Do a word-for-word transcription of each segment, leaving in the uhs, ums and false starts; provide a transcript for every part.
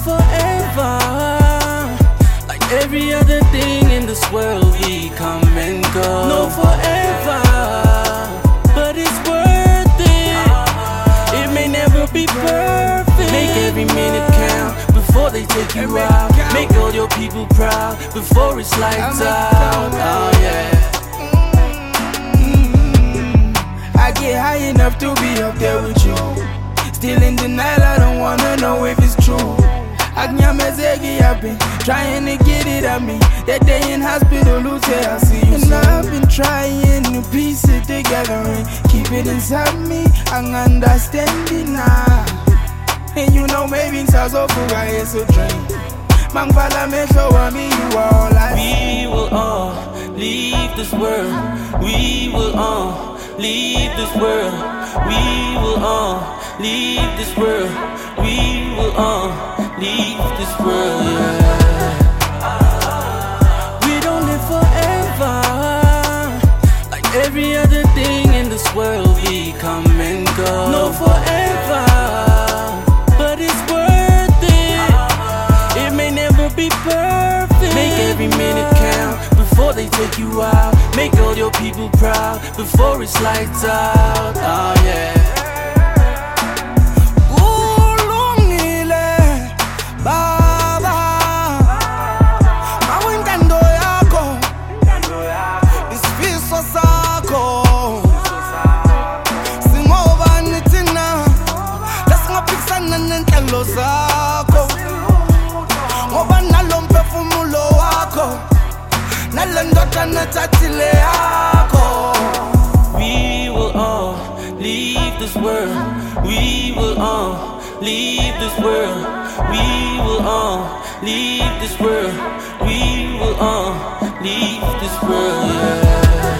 forever. Like every other thing in this world, we come and go. No forever, but it's worth it. It may never be perfect. Make every minute count before they take you out. Make all your people proud before it's lights out. Oh yeah. I get high enough to be up there with you. Still in denial, I don't wanna know if it's true. Agnyamezegi, I've been trying to get it at me. That day in hospital, who say I see you soon. And I've been trying to piece it together and keep it inside me. I understand it now. And you know maybe it's so full, I is a dream. Mangvala me show me you are all I see. We will all leave this world. We will all leave this world. We will all leave this world. We will all leave this world, yeah. We don't live forever. Like every other thing in this world, we come and go. No forever, but it's worth it. It may never be perfect. Make every minute count before they take you out. Make all your people proud before it's lights out. Oh yeah. We will all leave this world. We will all leave this world. We will all leave this world. We will all leave this world, yeah.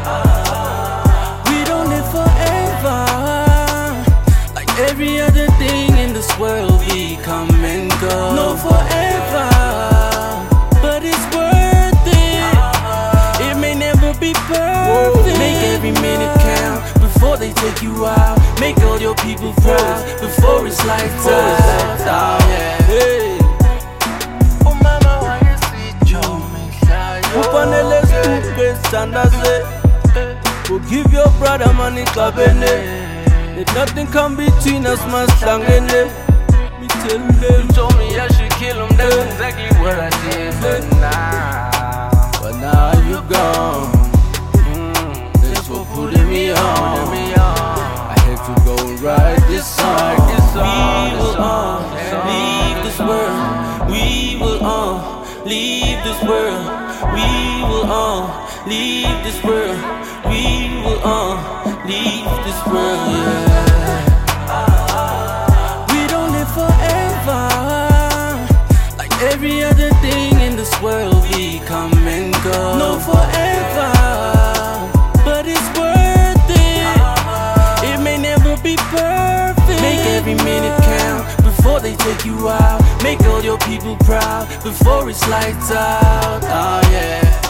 We don't live forever. Like every other thing in this world, we come and go. No forever, but it's worth it. It may never be perfect. Make every minute count before they take you out. Make all your people proud before it's lights out. Oh yeah. Hey. Oh mama, why you sweet you? Upanele stupid standase. Forgive your brother money kabene. If nothing come between us, man, slangene. Me tell them. You told me I should kill him, that's exactly what I did. But now, but now you gone. Mm, thanks for putting me on. I had to go and write this song. We will all leave this world. We will all leave this world. We will all leave this world. We will all leave this world, yeah. We don't live forever. Like every other thing in this world, we come and go. No forever, but it's worth it. It may never be perfect. Make every minute count before they take you out. Make all your people proud before it's lights out. Oh yeah.